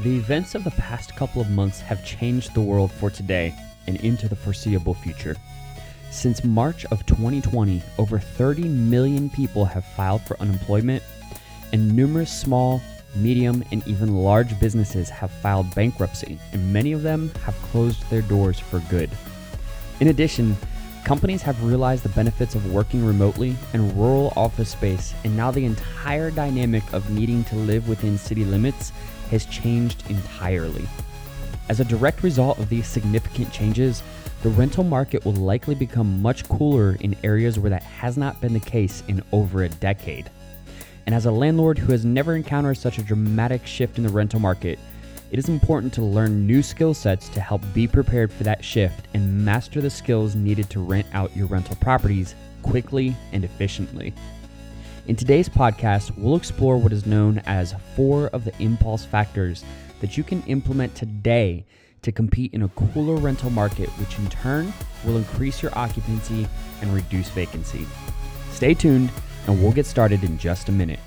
The events of the past couple of months have changed the world for today and into the foreseeable future. Since March of 2020, over 30 million people have filed for unemployment, and numerous small, medium, and even large businesses have filed bankruptcy, and many of them have closed their doors for good. In addition, companies have realized the benefits of working remotely and rural office space, and now the entire dynamic of needing to live within city limits has changed entirely. As a direct result of these significant changes, the rental market will likely become much cooler in areas where that has not been the case in over a decade. And as a landlord who has never encountered such a dramatic shift in the rental market, it is important to learn new skill sets to help be prepared for that shift and master the skills needed to rent out your rental properties quickly and efficiently. In today's podcast, we'll explore what is known as 4 of the impulse factors that you can implement today to compete in a cooler rental market, which in turn will increase your occupancy and reduce vacancy. Stay tuned, and we'll get started in just a minute.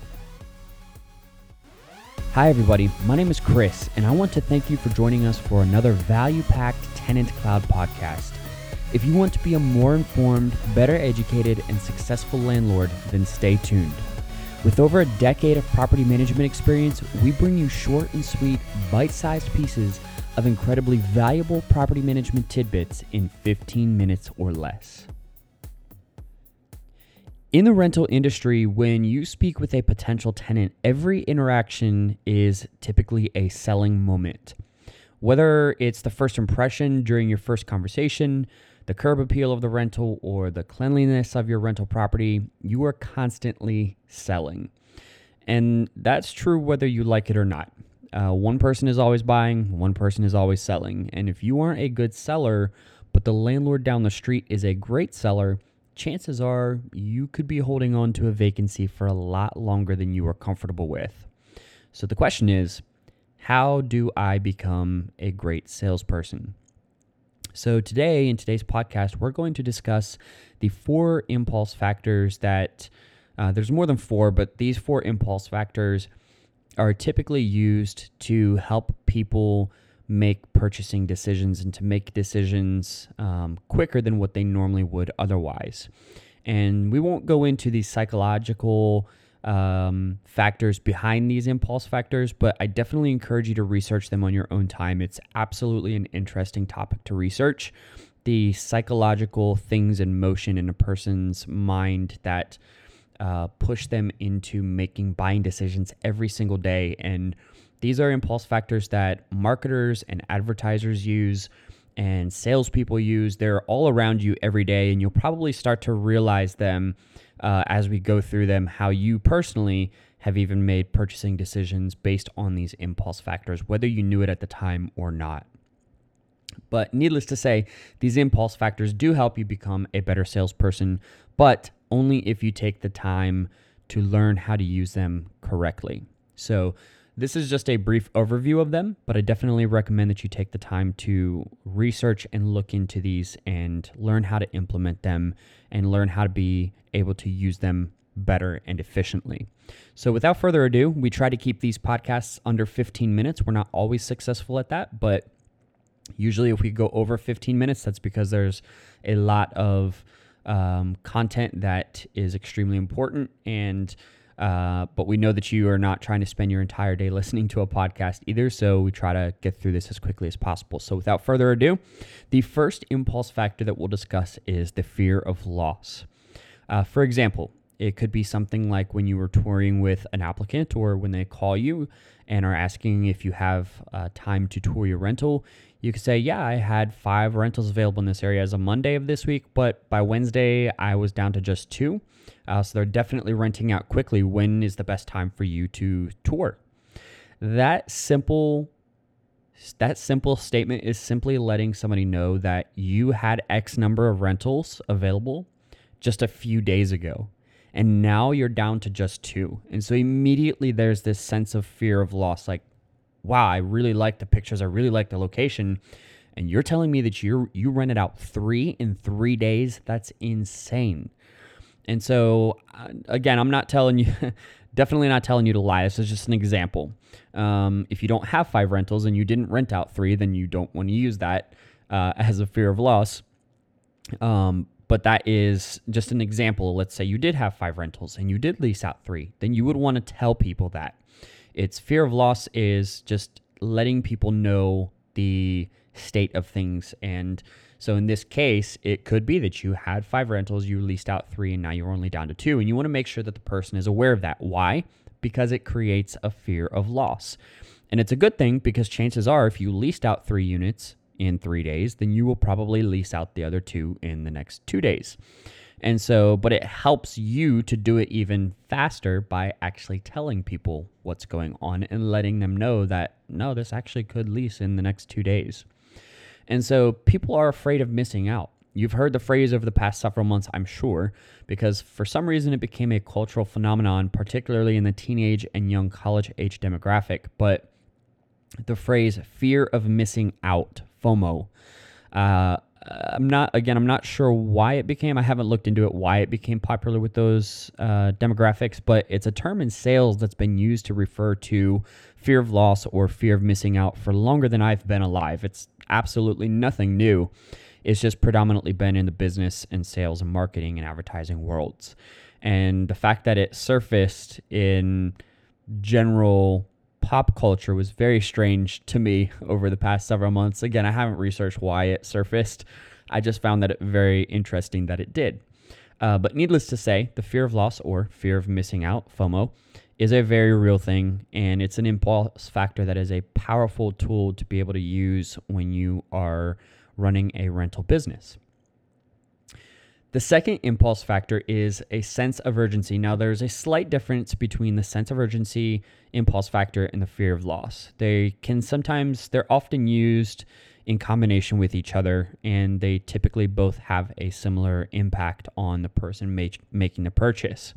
Hi everybody, my name is Chris, and I want to thank you for joining us for another value-packed Tenant Cloud podcast. If you want to be a more informed, better educated, and successful landlord, then stay tuned. With over a decade of property management experience, we bring you short and sweet, bite-sized pieces of incredibly valuable property management tidbits in 15 minutes or less. In the rental industry, when you speak with a potential tenant, every interaction is typically a selling moment. Whether it's the first impression during your first conversation, the curb appeal of the rental, or the cleanliness of your rental property, you are constantly selling. And that's true whether you like it or not. One person is always buying, one person is always selling. And if you aren't a good seller, but the landlord down the street is a great seller, chances are you could be holding on to a vacancy for a lot longer than you are comfortable with. So the question is, how do I become a great salesperson? So today, in today's podcast, we're going to discuss the 4 impulse factors that, there's more than 4, but these 4 impulse factors are typically used to help people make purchasing decisions and to make decisions quicker than what they normally would otherwise. And we won't go into the psychological factors behind these impulse factors, but I definitely encourage you to research them on your own time. It's absolutely an interesting topic to research. The psychological things in motion in a person's mind that push them into making buying decisions every single day. And these are impulse factors that marketers and advertisers use and salespeople use. They're all around you every day, and you'll probably start to realize them as we go through them, how you personally have even made purchasing decisions based on these impulse factors, whether you knew it at the time or not. But needless to say, these impulse factors do help you become a better salesperson, but only if you take the time to learn how to use them correctly. So this is just a brief overview of them, but I definitely recommend that you take the time to research and look into these and learn how to implement them and learn how to be able to use them better and efficiently. So without further ado, we try to keep these podcasts under 15 minutes. We're not always successful at that, but usually if we go over 15 minutes, that's because there's a lot of content that is extremely important, and but we know that you are not trying to spend your entire day listening to a podcast either, so we try to get through this as quickly as possible. So without further ado, the first impulse factor that we'll discuss is the fear of loss. For example, it could be something like when you were touring with an applicant, or when they call you and are asking if you have time to tour your rental. You could say, yeah, I had 5 rentals available in this area as of Monday of this week, but by Wednesday, I was down to just 2. So they're definitely renting out quickly. When is the best time for you to tour? That simple statement is simply letting somebody know that you had X number of rentals available just a few days ago, and now you're down to just 2. And so immediately there's this sense of fear of loss, like, wow, I really like the pictures, I really like the location, and you're telling me that you rented out 3 in 3 days? That's insane. And so, again, I'm not telling you, Definitely not telling you to lie. This is just an example. If you don't have 5 rentals and you didn't rent out 3, then you don't want to use that as a fear of loss. But that is just an example. Let's say you did have 5 rentals and you did lease out 3. Then you would want to tell people that. It's fear of loss is just letting people know the state of things. And so in this case, it could be that you had 5 rentals, you leased out 3, and now you're only down to 2. And you want to make sure that the person is aware of that. Why? Because it creates a fear of loss. And it's a good thing because chances are if you leased out 3 units in 3 days, then you will probably lease out the other 2 in the next 2 days. And so, but it helps you to do it even faster by actually telling people what's going on and letting them know that, no, this actually could lease in the next 2 days. And so people are afraid of missing out. You've heard the phrase over the past several months, I'm sure, because for some reason it became a cultural phenomenon, particularly in the teenage and young college age demographic. But the phrase fear of missing out, FOMO, I'm not sure why it became, I haven't looked into it, why it became popular with those demographics, but it's a term in sales that's been used to refer to fear of loss or fear of missing out for longer than I've been alive. It's absolutely nothing new. It's just predominantly been in the business and sales and marketing and advertising worlds. And the fact that it surfaced in general pop culture was very strange to me over the past several months. Again, I haven't researched why it surfaced. I just found that it very interesting that it did. But needless to say, the fear of loss or fear of missing out, FOMO, is a very real thing. And it's an impulse factor that is a powerful tool to be able to use when you are running a rental business. The second impulse factor is a sense of urgency. Now, there's a slight difference between the sense of urgency, impulse factor, and the fear of loss. They're often used in combination with each other, and they typically both have a similar impact on the person making the purchase.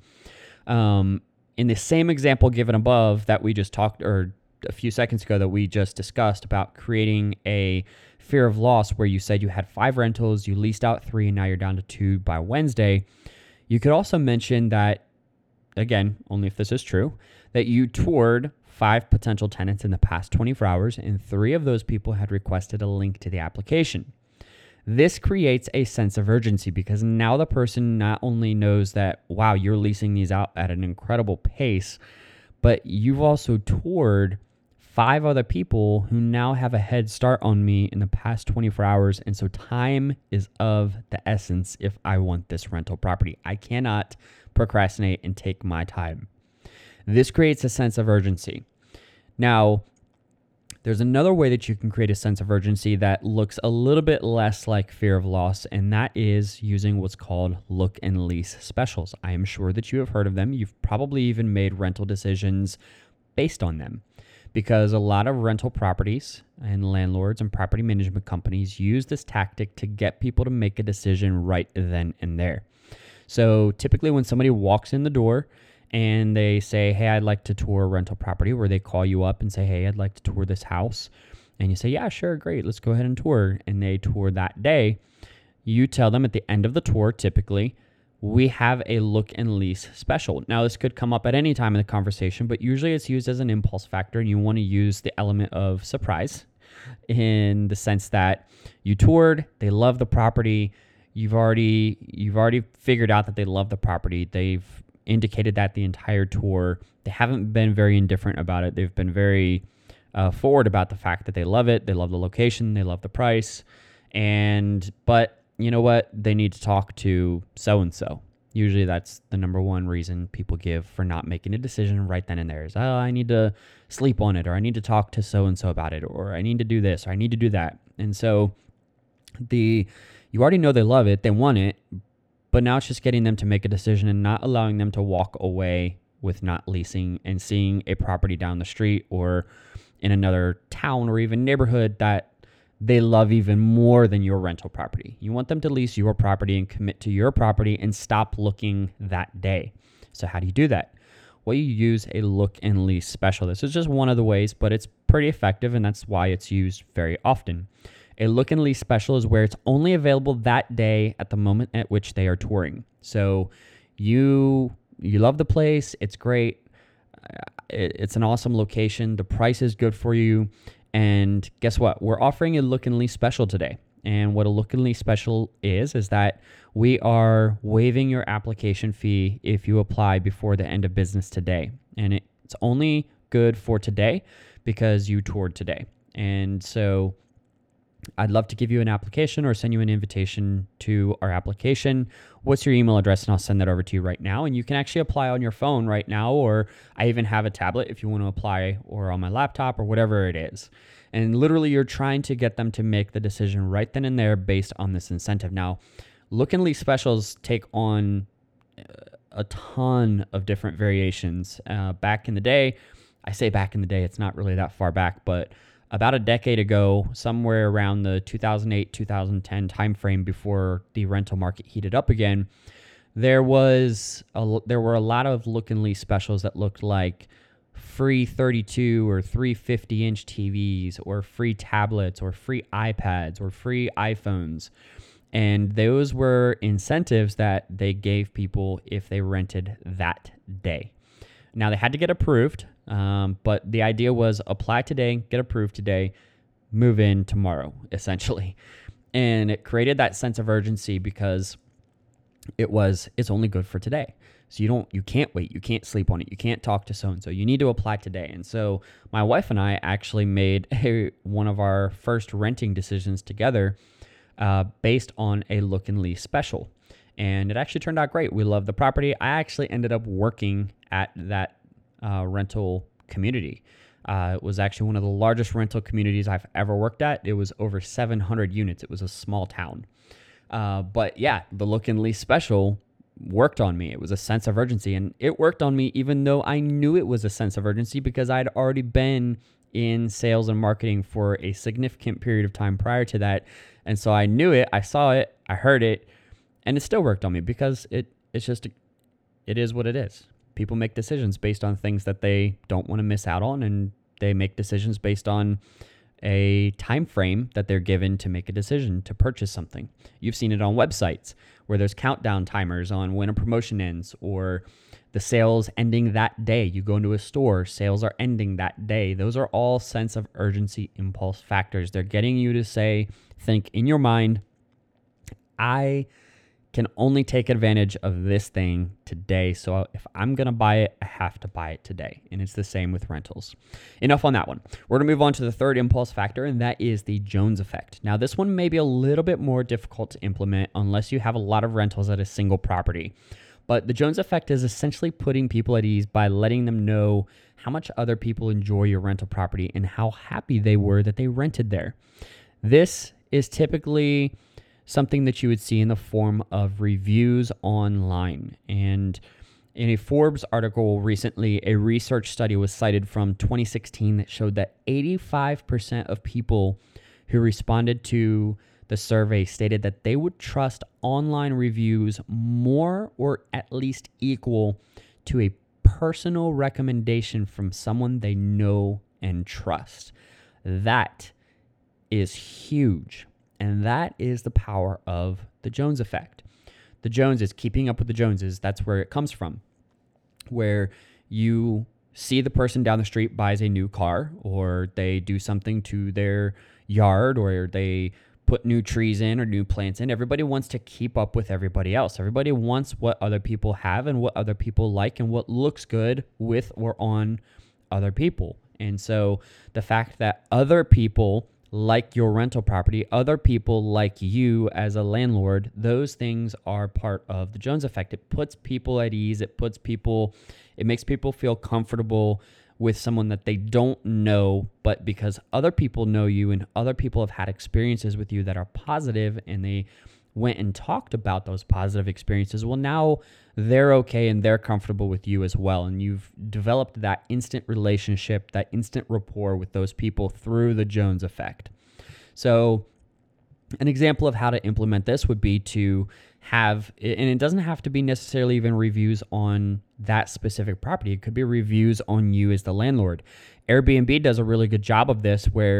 In the same example given above that we just talked, or a few seconds ago that we just discussed about creating a fear of loss where you said you had 5 rentals, you leased out 3, and now you're down to 2 by Wednesday. You could also mention that, again, only if this is true, that you toured 5 potential tenants in the past 24 hours, and 3 of those people had requested a link to the application. This creates a sense of urgency because now the person not only knows that, wow, you're leasing these out at an incredible pace, but you've also toured 5 other people who now have a head start on me in the past 24 hours. And so time is of the essence if I want this rental property. I cannot procrastinate and take my time. This creates a sense of urgency. Now, there's another way that you can create a sense of urgency that looks a little bit less like fear of loss, and that is using what's called look and lease specials. I am sure that you have heard of them. You've probably even made rental decisions based on them, because a lot of rental properties and landlords and property management companies use this tactic to get people to make a decision right then and there. So typically when somebody walks in the door and they say, hey, I'd like to tour a rental property, where they call you up and say, hey, I'd like to tour this house. And you say, yeah, sure, great, let's go ahead and tour. And they tour that day. You tell them at the end of the tour, typically, we have a look and lease special. Now, this could come up at any time in the conversation, but usually it's used as an impulse factor, and you want to use the element of surprise in the sense that you toured, they love the property, you've already figured out that they love the property, they've indicated that the entire tour, they haven't been very indifferent about it, they've been very forward about the fact that they love it, they love the location, they love the price, but you know what? They need to talk to so-and-so. Usually that's the number one reason people give for not making a decision right then and there is, I need to sleep on it, or I need to talk to so-and-so about it, or I need to do this, or I need to do that. And so you already know they love it, they want it, but now it's just getting them to make a decision and not allowing them to walk away with not leasing and seeing a property down the street or in another town or even neighborhood that they love even more than your rental property. You want them to lease your property and commit to your property and stop looking that day. So how do you do that? Well, you use a look and lease special. This is just one of the ways, but it's pretty effective, and that's why it's used very often. A look and lease special is where it's only available that day at the moment at which they are touring. So you love the place, it's great, It's an awesome location. The price is good for you. And guess what? We're offering a look and lease special today. And what a look and lease special is that we are waiving your application fee if you apply before the end of business today. And it's only good for today because you toured today. And so I'd love to give you an application or send you an invitation to our application. What's your email address? And I'll send that over to you right now. And you can actually apply on your phone right now, or I even have a tablet if you want to apply, or on my laptop or whatever it is. And literally you're trying to get them to make the decision right then and there based on this incentive. Now, look and lease specials take on a ton of different variations. Back in the day, I say back in the day, it's not really that far back, but about a decade ago, somewhere around the 2008, 2010 timeframe before the rental market heated up again, there were a lot of look and lease specials that looked like free 32 or 350-inch TVs, or free tablets, or free iPads, or free iPhones. And those were incentives that they gave people if they rented that day. Now, they had to get approved, but the idea was apply today, get approved today, move in tomorrow, essentially. And it created that sense of urgency because it's only good for today. So you can't wait, you can't sleep on it, you can't talk to so-and-so, you need to apply today. And so my wife and I actually made one of our first renting decisions together based on a look and lease special. And it actually turned out great. We loved the property. I actually ended up working at that rental community. It was actually one of the largest rental communities I've ever worked at. It was over 700 units. It was a small town. But yeah, the look and lease special worked on me. It was a sense of urgency, and it worked on me even though I knew it was a sense of urgency because I'd already been in sales and marketing for a significant period of time prior to that. And so I knew it, I saw it, I heard it, and it still worked on me because it is what it is. People make decisions based on things that they don't want to miss out on, and they make decisions based on a time frame that they're given to make a decision to purchase something. You've seen it on websites where there's countdown timers on when a promotion ends, or the sales ending that day. You go into a store, sales are ending that day. Those are all sense of urgency impulse factors. They're getting you to think in your mind, I can only take advantage of this thing today. So if I'm going to buy it, I have to buy it today. And it's the same with rentals. Enough on that one. We're going to move on to the third impulse factor, and that is the Jones effect. Now, this one may be a little bit more difficult to implement unless you have a lot of rentals at a single property. But the Jones effect is essentially putting people at ease by letting them know how much other people enjoy your rental property and how happy they were that they rented there. This is typically something that you would see in the form of reviews online. And in a Forbes article recently, a research study was cited from 2016 that showed that 85% of people who responded to the survey stated that they would trust online reviews more or at least equal to a personal recommendation from someone they know and trust. That is huge. And that is the power of the Jones effect. The Joneses, keeping up with the Joneses, that's where it comes from. Where you see the person down the street buys a new car, or they do something to their yard, or they put new trees in or new plants in. Everybody wants to keep up with everybody else. Everybody wants what other people have and what other people like and what looks good with or on other people. And so the fact that other people like your rental property, other people like you as a landlord, those things are part of the Jones effect. It puts people at ease. It makes people feel comfortable with someone that they don't know, but because other people know you and other people have had experiences with you that are positive, and they went and talked about those positive experiences, well, now they're okay and they're comfortable with you as well. And you've developed that instant relationship, that instant rapport with those people through the Jones effect. So an example of how to implement this would be to have, and it doesn't have to be necessarily even reviews on that specific property. It could be reviews on you as the landlord. Airbnb does a really good job of this, where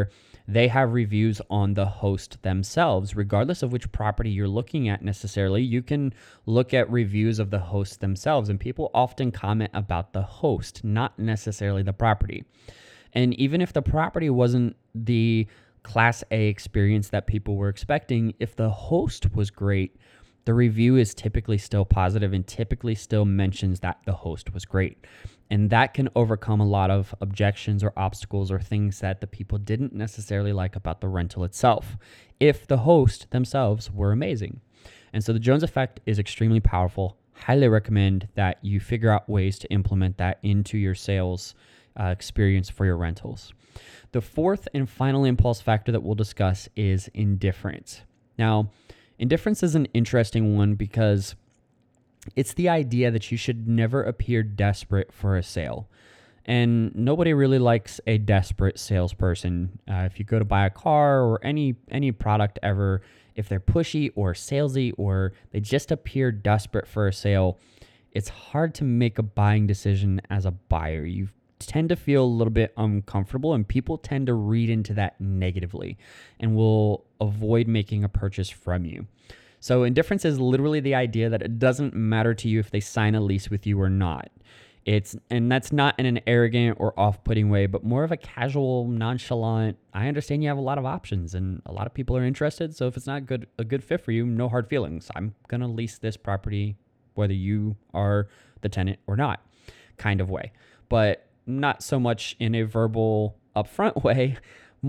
They have reviews on the host themselves. Regardless of which property you're looking at necessarily, you can look at reviews of the host themselves, and people often comment about the host, not necessarily the property. And even if the property wasn't the Class A experience that people were expecting, if the host was great, the review is typically still positive and typically still mentions that the host was great. And that can overcome a lot of objections or obstacles or things that the people didn't necessarily like about the rental itself, if the host themselves were amazing. And so the Jones effect is extremely powerful. Highly recommend that you figure out ways to implement that into your sales experience for your rentals. The fourth and final impulse factor that we'll discuss is indifference. Now, indifference is an interesting one because it's the idea that you should never appear desperate for a sale. And nobody really likes a desperate salesperson. If you go to buy a car or any product ever, if they're pushy or salesy or they just appear desperate for a sale, it's hard to make a buying decision as a buyer. You tend to feel a little bit uncomfortable, and people tend to read into that negatively and will avoid making a purchase from you. So indifference is literally the idea that it doesn't matter to you if they sign a lease with you or not. And that's not in an arrogant or off-putting way, but more of a casual, nonchalant, I understand you have a lot of options and a lot of people are interested, so if it's not a good fit for you, no hard feelings. I'm going to lease this property whether you are the tenant or not, kind of way. But not so much in a verbal upfront way.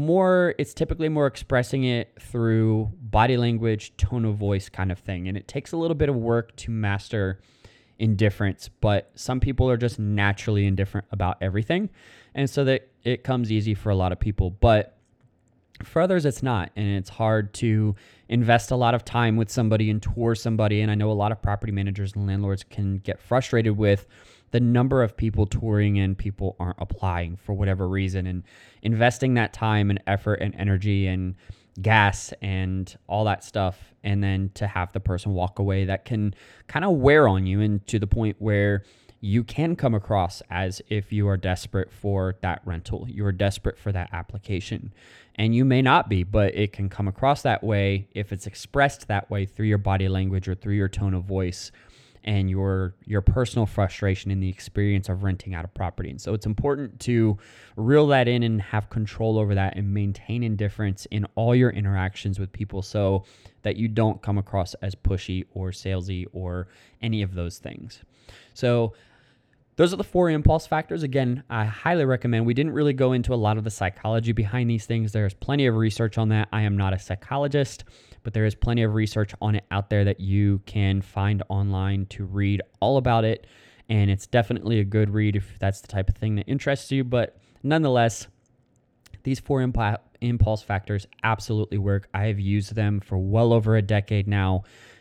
It's typically more expressing it through body language, tone of voice kind of thing. And it takes a little bit of work to master indifference, but some people are just naturally indifferent about everything. And so that it comes easy for a lot of people, but for others it's not. And it's hard to invest a lot of time with somebody and tour somebody. And I know a lot of property managers and landlords can get frustrated with the number of people touring and people aren't applying for whatever reason, and investing that time and effort and energy and gas and all that stuff, and then to have the person walk away, that can kind of wear on you, and to the point where you can come across as if you are desperate for that rental, you are desperate for that application. And you may not be, but it can come across that way if it's expressed that way through your body language or through your tone of voice and your personal frustration in the experience of renting out a property. And so it's important to reel that in and have control over that and maintain indifference in all your interactions with people so that you don't come across as pushy or salesy or any of those things. So those are the 4 impulse factors. Again, I highly recommend. We didn't really go into a lot of the psychology behind these things. There's plenty of research on that. I am not a psychologist, but there is plenty of research on it out there that you can find online to read all about it. And it's definitely a good read if that's the type of thing that interests you. But nonetheless, these 4 impulse factors absolutely work. I have used them for well over a decade now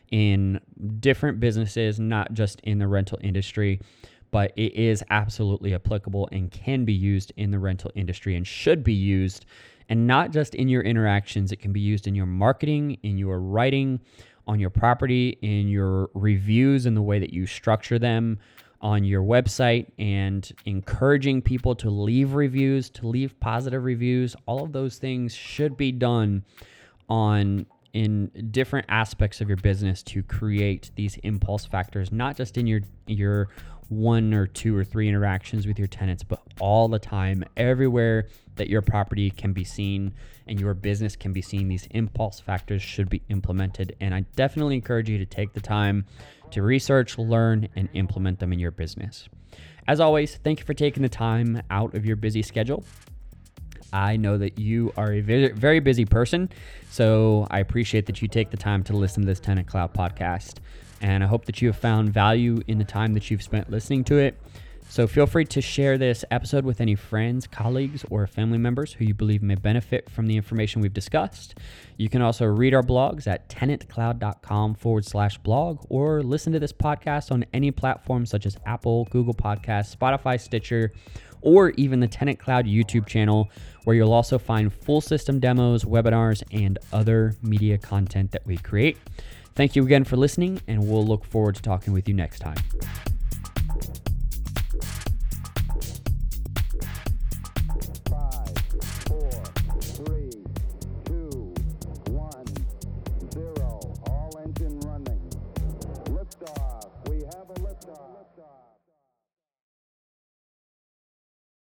in different businesses, not just in the rental industry, but it is absolutely applicable and can be used in the rental industry and should be used. And not just in your interactions, it can be used in your marketing, in your writing, on your property, in your reviews and the way that you structure them on your website, and encouraging people to leave reviews, to leave positive reviews. All of those things should be done in different aspects of your business to create these impulse factors, not just in your 1 or 2 or 3 interactions with your tenants, but all the time, everywhere that your property can be seen and your business can be seen. These impulse factors should be implemented. And I definitely encourage you to take the time to research, learn, and implement them in your business. As always, thank you for taking the time out of your busy schedule. I know that you are a very busy person, so I appreciate that you take the time to listen to this Tenant Cloud podcast. And I hope that you have found value in the time that you've spent listening to it. So feel free to share this episode with any friends, colleagues, or family members who you believe may benefit from the information we've discussed. You can also read our blogs at tenantcloud.com/blog, or listen to this podcast on any platform such as Apple, Google Podcasts, Spotify, Stitcher, or even the Tenant Cloud YouTube channel, where you'll also find full system demos, webinars, and other media content that we create. Thank you again for listening, and we'll look forward to talking with you next time.